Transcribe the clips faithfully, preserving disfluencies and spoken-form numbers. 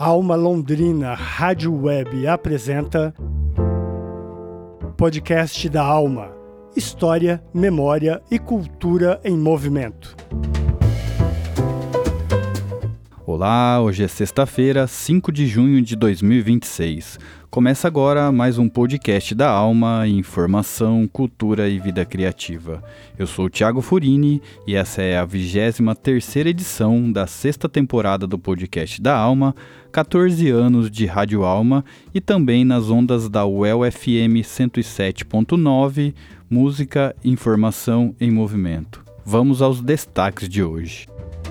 Alma Londrina Rádio Web apresenta Podcast da Alma. História, memória e cultura em movimento. Olá, hoje é sexta-feira, cinco de junho de dois mil e vinte e seis. Começa agora mais um podcast da Alma, informação, cultura e vida criativa. Eu sou o Thiago Furini e essa é a vigésima terceira edição da sexta temporada do podcast da Alma, quatorze anos de Rádio Alma e também nas ondas da U E L F M cento e sete ponto nove, música, informação em movimento. Vamos aos destaques de hoje.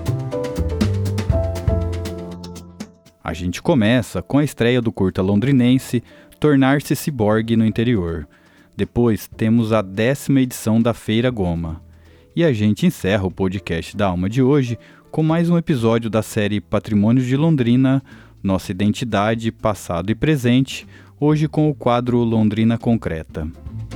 A gente começa com a estreia do curta londrinense Tornar-se Ciborgue no Interior. Depois temos a décima edição da Feira Goma. E a gente encerra o podcast da Alma de hoje com mais um episódio da série Patrimônios de Londrina, Nossa Identidade, Passado e Presente, hoje com o quadro Londrina Concreta.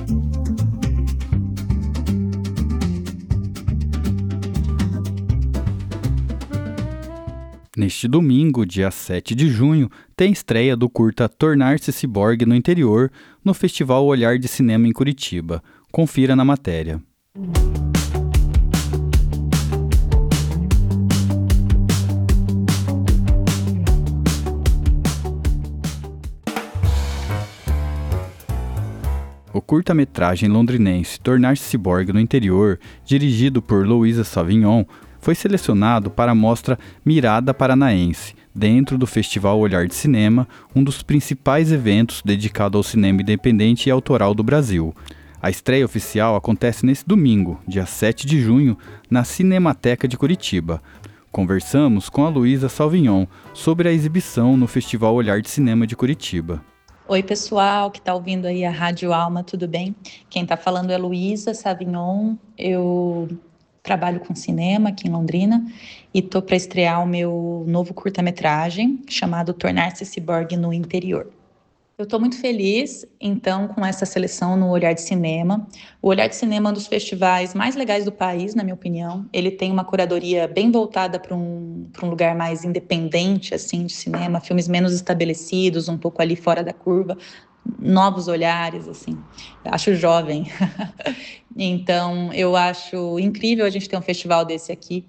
Neste domingo, dia sete de junho, tem estreia do curta Tornar-se Ciborgue no Interior no Festival Olhar de Cinema em Curitiba. Confira na matéria. O curta-metragem londrinense Tornar-se Ciborgue no Interior, dirigido por Luísa Savignon, foi selecionado para a mostra Mirada Paranaense, dentro do Festival Olhar de Cinema, um dos principais eventos dedicado ao cinema independente e autoral do Brasil. A estreia oficial acontece nesse domingo, dia sete de junho, na Cinemateca de Curitiba. Conversamos com a Luísa Savignon sobre a exibição no Festival Olhar de Cinema de Curitiba. Oi, pessoal que está ouvindo aí a Rádio Alma, tudo bem? Quem está falando é Luísa Savignon. Eu trabalho com cinema aqui em Londrina e estou para estrear o meu novo curta-metragem chamado Tornar-se Ciborgue no Interior. Eu estou muito feliz, então, com essa seleção no Olhar de Cinema. O Olhar de Cinema é um dos festivais mais legais do país, na minha opinião. Ele tem uma curadoria bem voltada para um, para um lugar mais independente, assim, de cinema, filmes menos estabelecidos, um pouco ali fora da curva, novos olhares, assim. Eu acho jovem. Então, eu acho incrível a gente ter um festival desse aqui.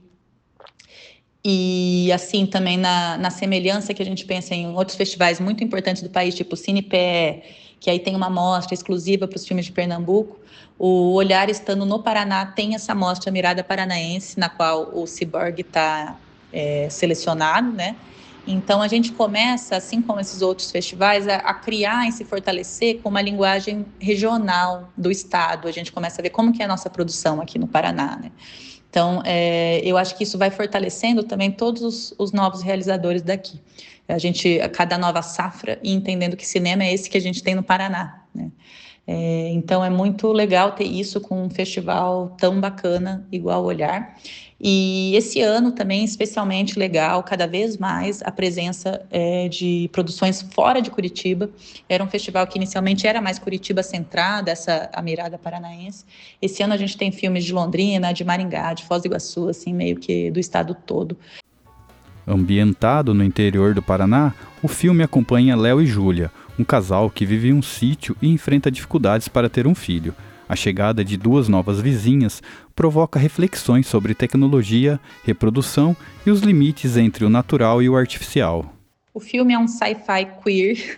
E, assim, também na, na semelhança que a gente pensa em outros festivais muito importantes do país, tipo o Cinepé, que aí tem uma mostra exclusiva para os filmes de Pernambuco, o Olhar, estando no Paraná, tem essa mostra Mirada Paranaense, na qual o Ciborgue está é, selecionado, né? Então, a gente começa, assim como esses outros festivais, a, a criar e se fortalecer com uma linguagem regional do estado. A gente começa a ver como que é a nossa produção aqui no Paraná, né? Então, é, eu acho que isso vai fortalecendo também todos os, os novos realizadores daqui. A gente, a cada nova safra, e entendendo que cinema é esse que a gente tem no Paraná, né? É, então, é muito legal ter isso com um festival tão bacana, igual o Olhar. E esse ano também, especialmente legal, cada vez mais, a presença é, de produções fora de Curitiba. Era um festival que inicialmente era mais Curitiba-centrado, essa a Mirada Paranaense. Esse ano a gente tem filmes de Londrina, de Maringá, de Foz do Iguaçu, assim, meio que do estado todo. Ambientado no interior do Paraná, o filme acompanha Léo e Júlia, um casal que vive em um sítio e enfrenta dificuldades para ter um filho. A chegada de duas novas vizinhas provoca reflexões sobre tecnologia, reprodução e os limites entre o natural e o artificial. O filme é um sci-fi queer,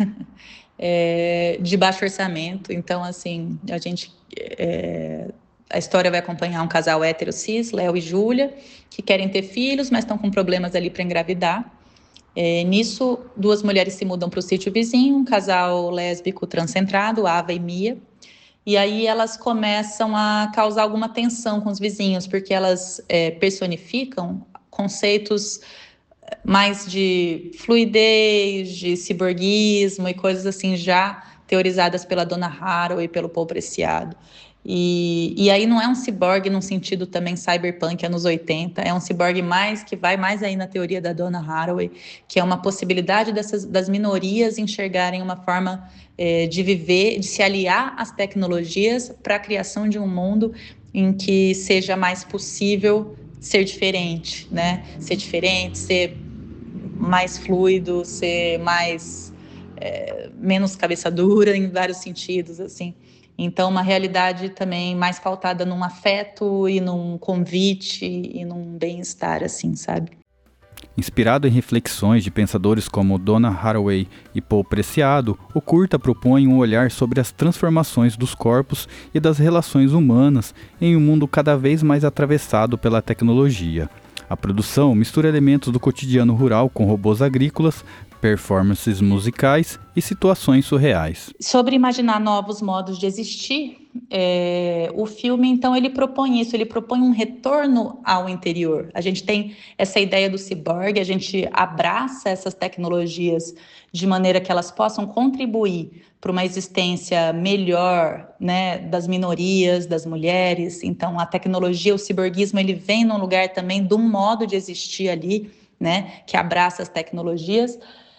é, de baixo orçamento. Então, assim, a gente... É, a história vai acompanhar um casal hétero cis, Léo e Júlia, que querem ter filhos, mas estão com problemas ali para engravidar. É, nisso, duas mulheres se mudam para o sítio vizinho, um casal lésbico transcentrado, Ava e Mia. E aí elas começam a causar alguma tensão com os vizinhos, porque elas é, personificam conceitos mais de fluidez, de ciborguismo e coisas assim já teorizadas pela Donna Haraway e pelo Paul Preciado. E, e aí não é um ciborgue num sentido também cyberpunk anos oitenta, é um ciborgue mais que vai mais aí na teoria da Donna Haraway, que é uma possibilidade dessas, das minorias enxergarem uma forma é, de viver, de se aliar às tecnologias para a criação de um mundo em que seja mais possível ser diferente, né? Ser diferente, ser mais fluido, ser mais é, menos cabeça dura em vários sentidos, assim. Então, uma realidade também mais pautada num afeto e num convite e num bem-estar, assim, sabe? Inspirado em reflexões de pensadores como Donna Haraway e Paul Preciado, o curta propõe um olhar sobre as transformações dos corpos e das relações humanas em um mundo cada vez mais atravessado pela tecnologia. A produção mistura elementos do cotidiano rural com robôs agrícolas, performances musicais e situações surreais. Sobre imaginar novos modos de existir, é, o filme, então, ele propõe isso, ele propõe um retorno ao interior. A gente tem essa ideia do ciborgue, a gente abraça essas tecnologias de maneira que elas possam contribuir para uma existência melhor, né, das minorias, das mulheres. Então, a tecnologia, o ciborguismo, ele vem num lugar também de um modo de existir ali, né, que abraça as tecnologias.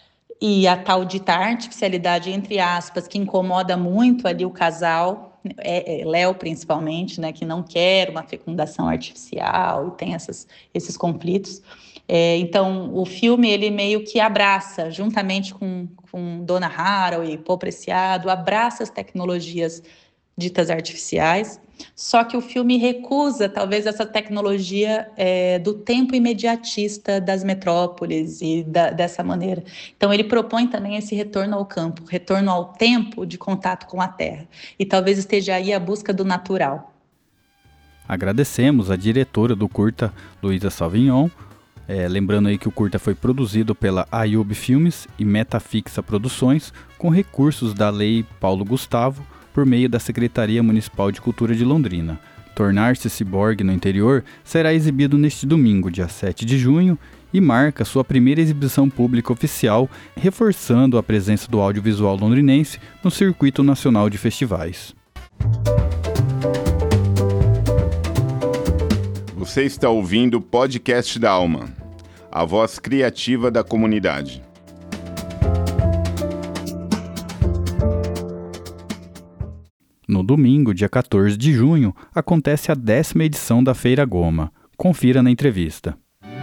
E a tal dita artificialidade, entre aspas, que incomoda muito ali o casal, é, é, Léo principalmente, né, que não quer uma fecundação artificial e tem essas, esses conflitos. É, então, o filme, ele meio que abraça, juntamente com, com Donna Haraway e Paul Preciado, abraça as tecnologias ditas artificiais, só que o filme recusa, talvez, essa tecnologia é, do tempo imediatista das metrópoles e da, dessa maneira. Então, ele propõe também esse retorno ao campo, retorno ao tempo de contato com a terra. E talvez esteja aí a busca do natural. Agradecemos a diretora do curta, Luísa Salvignon. É, lembrando aí que o curta foi produzido pela Ayub Filmes e Metafixa Produções, com recursos da Lei Paulo Gustavo, por meio da Secretaria Municipal de Cultura de Londrina. Tornar-se ciborgue no interior será exibido neste domingo, dia sete de junho, e marca sua primeira exibição pública oficial, reforçando a presença do audiovisual londrinense no circuito nacional de festivais. Você está ouvindo o podcast da Alma, a voz criativa da comunidade. No domingo, dia quatorze de junho, acontece a décima edição da Feira Goma. Confira na entrevista.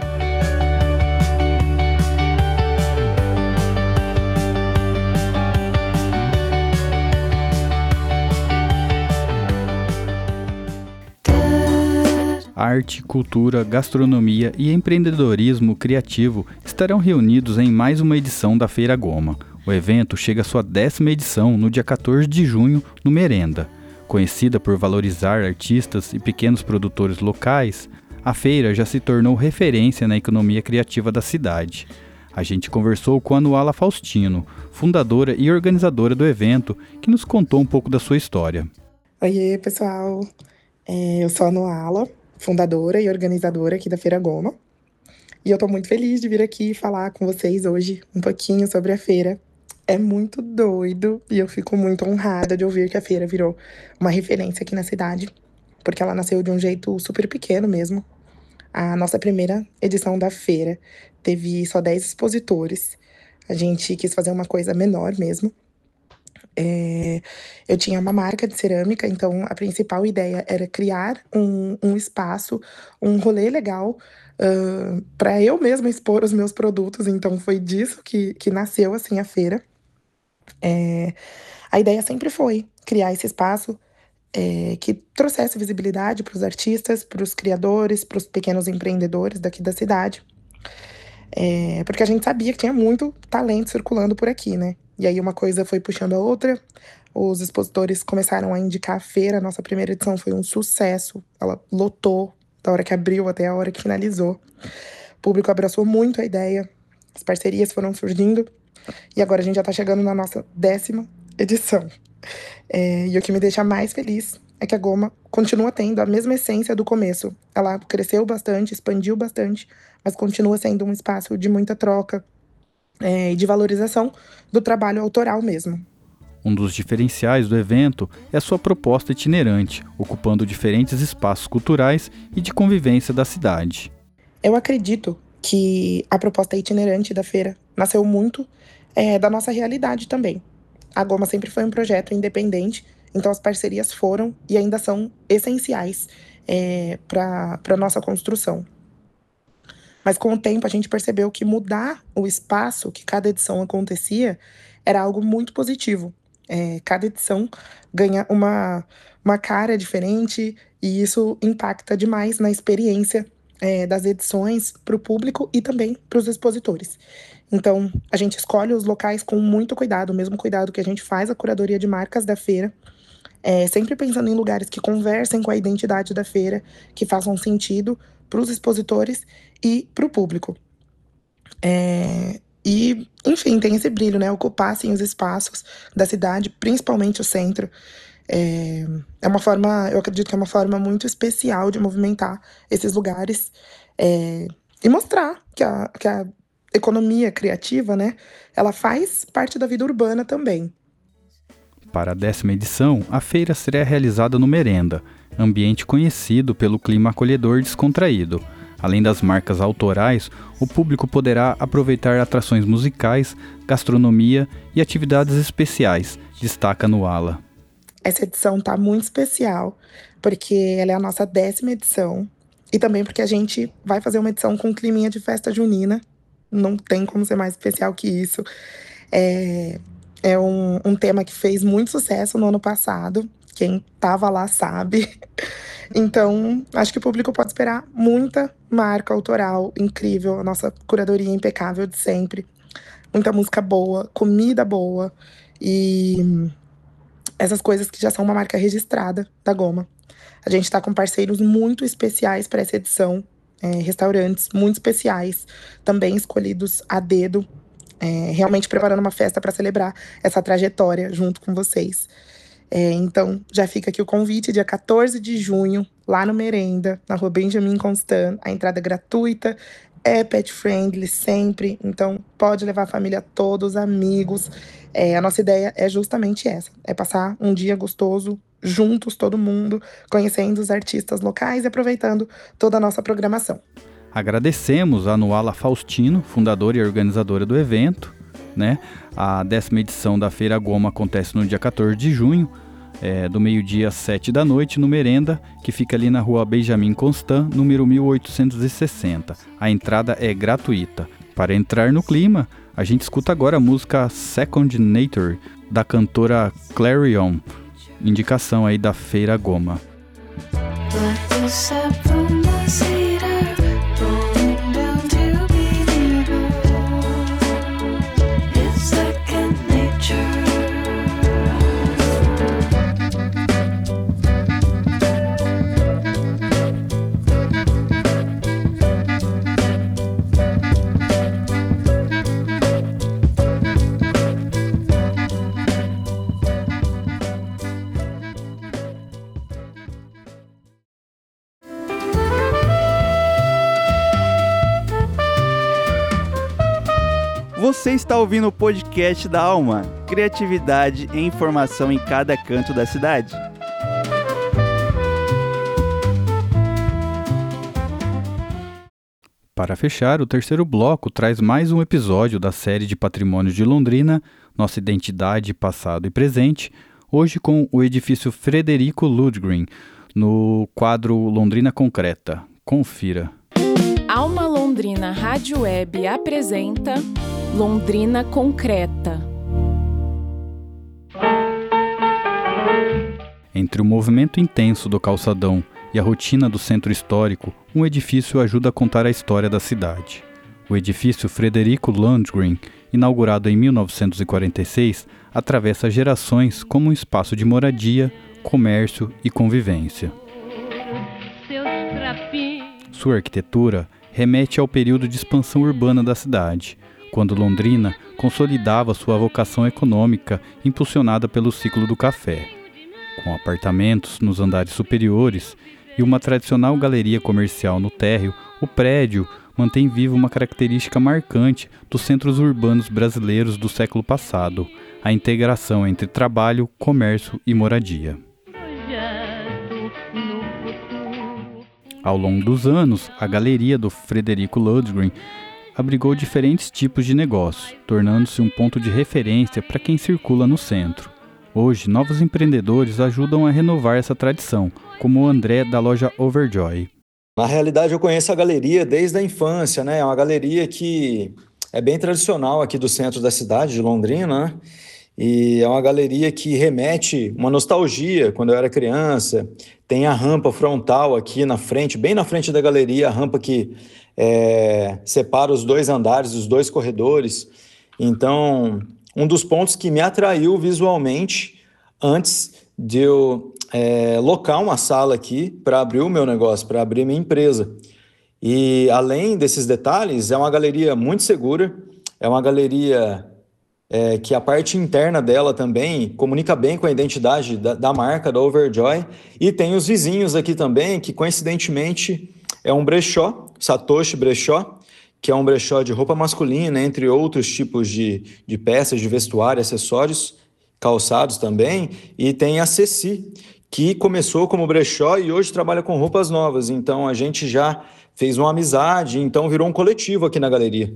Arte, cultura, gastronomia e empreendedorismo criativo estarão reunidos em mais uma edição da Feira Goma. O evento chega à sua décima edição no dia quatorze de junho, no Merenda. Conhecida por valorizar artistas e pequenos produtores locais, a feira já se tornou referência na economia criativa da cidade. A gente conversou com a Nuala Faustino, fundadora e organizadora do evento, que nos contou um pouco da sua história. Oiê, pessoal! É, eu sou a Nuala, fundadora e organizadora aqui da Feira Goma. E eu tô muito feliz de vir aqui falar com vocês hoje um pouquinho sobre a feira. É muito doido e eu fico muito honrada de ouvir que a feira virou uma referência aqui na cidade, porque ela nasceu de um jeito super pequeno mesmo. A nossa primeira edição da feira teve só dez expositores. A gente quis fazer uma coisa menor mesmo. É, eu tinha uma marca de cerâmica, então a principal ideia era criar um, um espaço, um rolê legal uh, para eu mesma expor os meus produtos. Então foi disso que, que nasceu assim a feira. É, a ideia sempre foi criar esse espaço é, que trouxesse visibilidade para os artistas, para os criadores, para os pequenos empreendedores daqui da cidade. É, porque a gente sabia que tinha muito talento circulando por aqui, né? E aí uma coisa foi puxando a outra, os expositores começaram a indicar a feira. A nossa primeira edição foi um sucesso, ela lotou da hora que abriu até a hora que finalizou. O público abraçou muito a ideia, as parcerias foram surgindo, e agora a gente já tá chegando na nossa décima edição. É, e o que me deixa mais feliz é que a Goma continua tendo a mesma essência do começo. Ela cresceu bastante, expandiu bastante, mas continua sendo um espaço de muita troca é, e de valorização do trabalho autoral mesmo. Um dos diferenciais do evento é a sua proposta itinerante, ocupando diferentes espaços culturais e de convivência da cidade. Eu acredito que a proposta itinerante da feira nasceu muito é, da nossa realidade também. A Goma sempre foi um projeto independente, então as parcerias foram e ainda são essenciais é, para a nossa construção. Mas com o tempo a gente percebeu que mudar o espaço que cada edição acontecia era algo muito positivo. É, cada edição ganha uma, uma cara diferente e isso impacta demais na experiência é, das edições para o público e também para os expositores. Então, a gente escolhe os locais com muito cuidado, o mesmo cuidado que a gente faz a curadoria de marcas da feira, é, sempre pensando em lugares que conversem com a identidade da feira, que façam sentido para os expositores e para o público. É, e, enfim, tem esse brilho, né? Ocupar, assim, os espaços da cidade, principalmente o centro. É, é uma forma, eu acredito que é uma forma muito especial de movimentar esses lugares é, e mostrar que a, que a economia criativa, né? Ela faz parte da vida urbana também. Para a décima edição, a feira será realizada no Merenda, ambiente conhecido pelo clima acolhedor e descontraído. Além das marcas autorais, o público poderá aproveitar atrações musicais, gastronomia e atividades especiais, destaca Nuala. Essa edição está muito especial, porque ela é a nossa décima edição, e também porque a gente vai fazer uma edição com climinha de festa junina. Não tem como ser mais especial que isso. É, é um, um tema que fez muito sucesso no ano passado. Quem estava lá sabe. Então, acho que o público pode esperar muita marca autoral incrível, a nossa curadoria impecável de sempre. Muita música boa, comida boa e essas coisas que já são uma marca registrada da Goma. A gente está com parceiros muito especiais para essa edição, é, restaurantes muito especiais, também escolhidos a dedo, é, realmente preparando uma festa para celebrar essa trajetória junto com vocês. É, então, já fica aqui o convite, dia quatorze de junho, lá no Merenda, na rua Benjamin Constant. A entrada é gratuita, é pet friendly sempre, então pode levar a família toda, os amigos. É, a nossa ideia é justamente essa, é passar um dia gostoso, juntos, todo mundo, conhecendo os artistas locais e aproveitando toda a nossa programação. Agradecemos a Nuala Faustino, fundadora e organizadora do evento, né? A décima edição da Feira Goma acontece no dia quatorze de junho, é, do meio-dia às sete da noite, no Merenda, que fica ali na rua Benjamin Constant, número mil oitocentos e sessenta. A entrada é gratuita. Para entrar no clima, a gente escuta agora a música Second Nature, da cantora Clarion, indicação aí da Feira Goma. Você está ouvindo o podcast da Alma, criatividade e informação em cada canto da cidade. Para fechar, o terceiro bloco traz mais um episódio da série de Patrimônios de Londrina, Nossa Identidade, Passado e Presente, hoje com o edifício Frederico Lundgren, no quadro Londrina Concreta. Confira. Alma Londrina Rádio Web apresenta Londrina Concreta. Entre o movimento intenso do calçadão e a rotina do centro histórico, um edifício ajuda a contar a história da cidade. O edifício Frederico Lundgren, inaugurado em mil novecentos e quarenta e seis, atravessa gerações como um espaço de moradia, comércio e convivência. Sua arquitetura remete ao período de expansão urbana da cidade, quando Londrina consolidava sua vocação econômica impulsionada pelo ciclo do café. Com apartamentos nos andares superiores e uma tradicional galeria comercial no térreo, o prédio mantém viva uma característica marcante dos centros urbanos brasileiros do século passado, a integração entre trabalho, comércio e moradia. Ao longo dos anos, a galeria do Frederico Lundgren abrigou diferentes tipos de negócio, tornando-se um ponto de referência para quem circula no centro. Hoje, novos empreendedores ajudam a renovar essa tradição, como o André da loja Overjoy. Na realidade, eu conheço a galeria desde a infância, né? É uma galeria que é bem tradicional aqui do centro da cidade de Londrina, né? E é uma galeria que remete uma nostalgia quando eu era criança. Tem a rampa frontal aqui na frente, bem na frente da galeria, a rampa que é, separa os dois andares, os dois corredores. Então, um dos pontos que me atraiu visualmente antes de eu é, locar uma sala aqui para abrir o meu negócio, para abrir minha empresa. E além desses detalhes, é uma galeria muito segura, é uma galeria é, que a parte interna dela também comunica bem com a identidade da, da marca, da Overjoy. E tem os vizinhos aqui também, que coincidentemente é um brechó, Satoshi Brechó, que é um brechó de roupa masculina, entre outros tipos de, de peças, de vestuário, acessórios, calçados também. E tem a Ceci, que começou como brechó e hoje trabalha com roupas novas. Então a gente já fez uma amizade, então virou um coletivo aqui na galeria.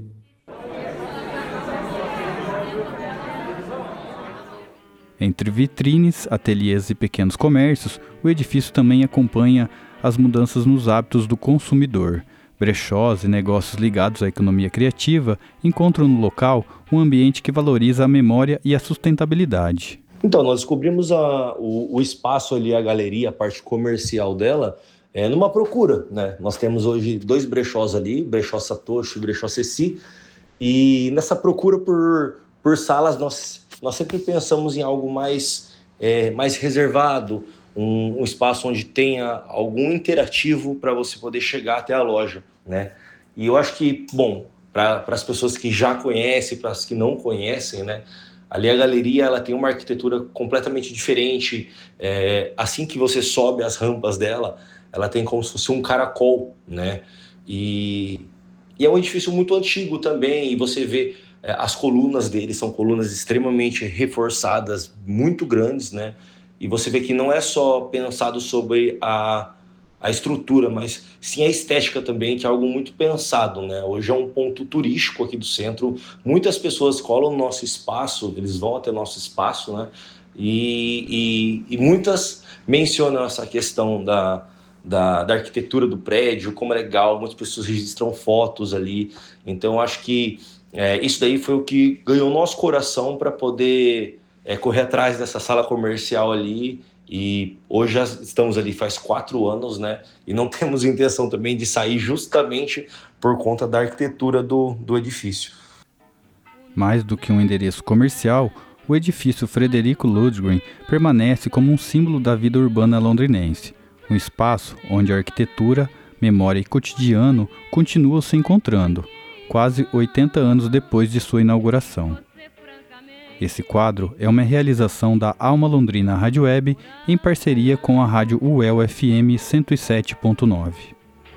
Entre vitrines, ateliês e pequenos comércios, o edifício também acompanha as mudanças nos hábitos do consumidor. Brechós e negócios ligados à economia criativa encontram no local um ambiente que valoriza a memória e a sustentabilidade. Então, nós descobrimos a, o, o espaço ali, a galeria, a parte comercial dela, é, numa procura, né? Nós temos hoje dois brechós ali, brechó Satoshi e brechó Ceci, e nessa procura por, por salas, nós, nós sempre pensamos em algo mais, é, mais reservado, um, um espaço onde tenha algum interativo para você poder chegar até a loja, né? E eu acho que, bom, para as pessoas que já conhecem, para as que não conhecem, né? Ali a galeria ela tem uma arquitetura completamente diferente. É, assim que você sobe as rampas dela, ela tem como se fosse um caracol, né? E, e é um edifício muito antigo também, e você vê é, as colunas dele, são colunas extremamente reforçadas, muito grandes, né? E você vê que não é só pensado sobre a, a estrutura, mas sim a estética também, que é algo muito pensado, né? Hoje é um ponto turístico aqui do centro, muitas pessoas colam no nosso espaço, eles vão até o nosso espaço, né? E, e, e muitas mencionam essa questão da, da, da arquitetura do prédio, como é legal, muitas pessoas registram fotos ali, então acho que é, isso daí foi o que ganhou nosso coração para poder é, correr atrás dessa sala comercial ali. E hoje já estamos ali faz quatro anos, né? E não temos intenção também de sair justamente por conta da arquitetura do, do edifício. Mais do que um endereço comercial, o edifício Frederico Lundgren permanece como um símbolo da vida urbana londrinense. Um espaço onde a arquitetura, memória e cotidiano continuam se encontrando, quase oitenta anos depois de sua inauguração. Esse quadro é uma realização da Alma Londrina Rádio Web em parceria com a rádio U E L F M cento e sete ponto nove.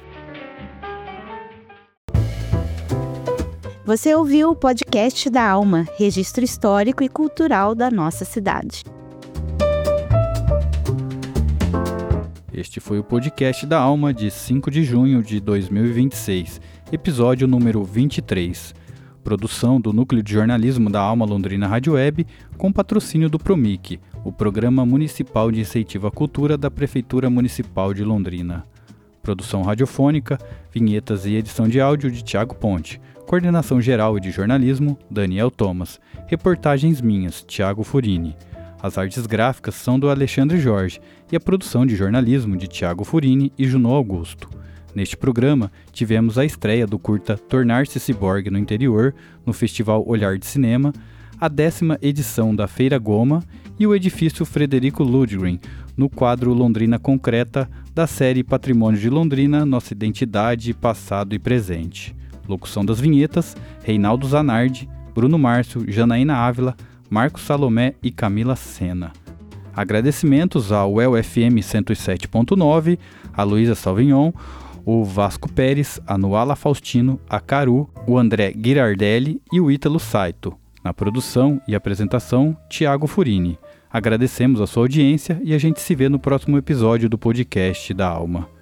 Você ouviu o podcast da Alma, registro histórico e cultural da nossa cidade. Este foi o podcast da Alma de cinco de junho de dois mil e vinte e seis, episódio número vinte e três. Produção do Núcleo de Jornalismo da Alma Londrina Rádio Web, com patrocínio do PROMIC, o Programa Municipal de Incentivo à Cultura da Prefeitura Municipal de Londrina. Produção radiofônica, vinhetas e edição de áudio de Tiago Ponte. Coordenação geral e de jornalismo, Daniel Thomas. Reportagens minhas, Tiago Furini. As artes gráficas são do Alexandre Jorge e a produção de jornalismo de Tiago Furini e Junô Augusto. Neste programa, tivemos a estreia do curta Tornar-se Ciborgue no Interior, no Festival Olhar de Cinema, a décima edição da Feira Goma e o edifício Frederico Lundgren, no quadro Londrina Concreta, da série Patrimônio de Londrina, Nossa Identidade, Passado e Presente. Locução das vinhetas, Reinaldo Zanardi, Bruno Márcio, Janaína Ávila, Marcos Salomé e Camila Sena. Agradecimentos ao U E L F M cento e sete ponto nove, a Luísa Salvignon, o Vasco Pérez, a Nuala Faustino, a Caru, o André Girardelli e o Ítalo Saito. Na produção e apresentação, Tiago Furini. Agradecemos a sua audiência e a gente se vê no próximo episódio do podcast da Alma.